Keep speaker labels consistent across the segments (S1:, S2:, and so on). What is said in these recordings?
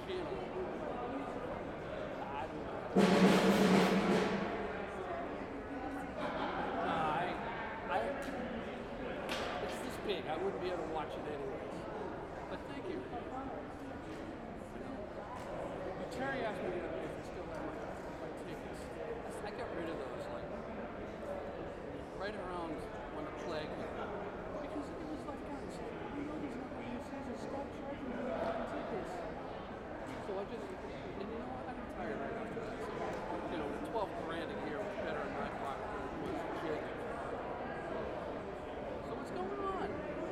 S1: channel. I don't know. It's this big. I wouldn't be able to watch it anyways. But thank you. Terry asked me the other day if I still have my tickets. I got rid of those like right around when the plague hit. Because it was like, guys, you know there's nothing you say, so stop charging me tickets. So I just, and you know what, I'm tired right after that. So, you know, the 12 grand a year was better in my pocket than it was a kid. So what's going on?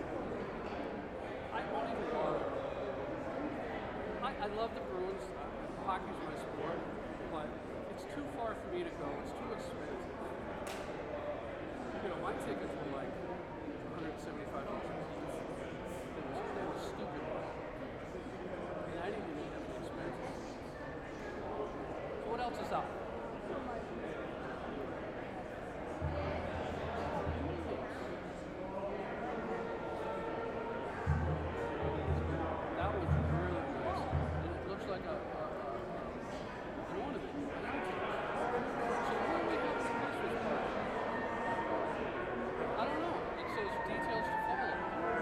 S1: I won't even bother. I love the Bruins. Hockey's my sport, but it's too far for me to go. It's too expensive. You know, my tickets were like $175. They were stupid. And I didn't even have the expenses. So what else is up? That was really nice. And it looks like an ornament. So what do we have for Christmas party? I don't know. It says details to follow.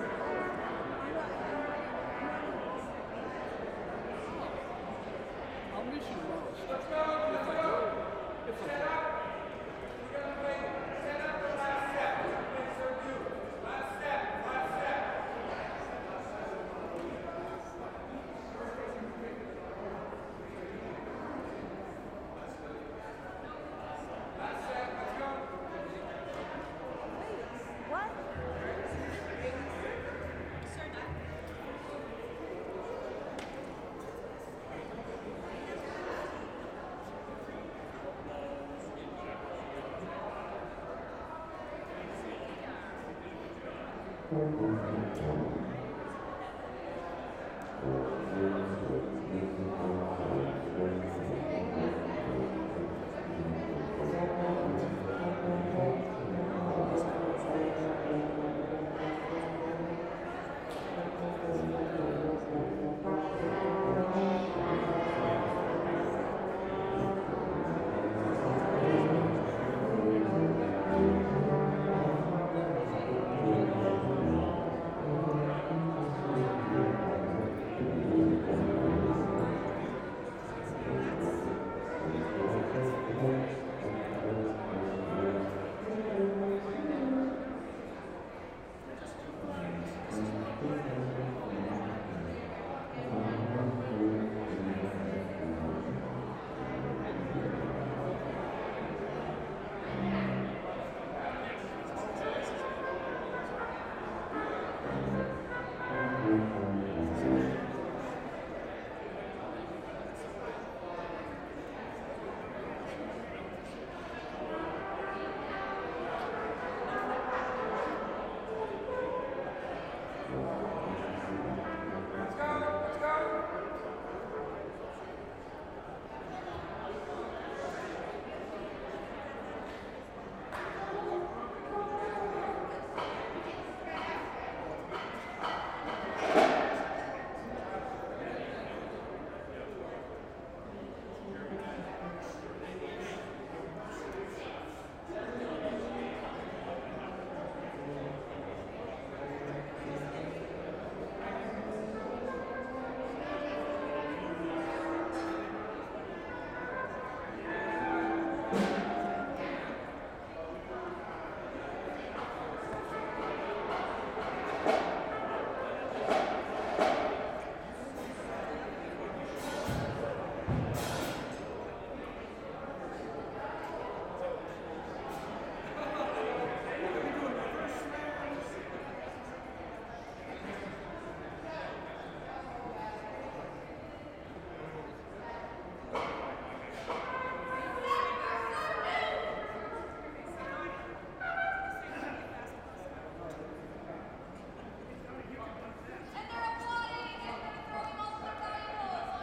S1: I'll miss you most. If I go. If I go.
S2: Thank you.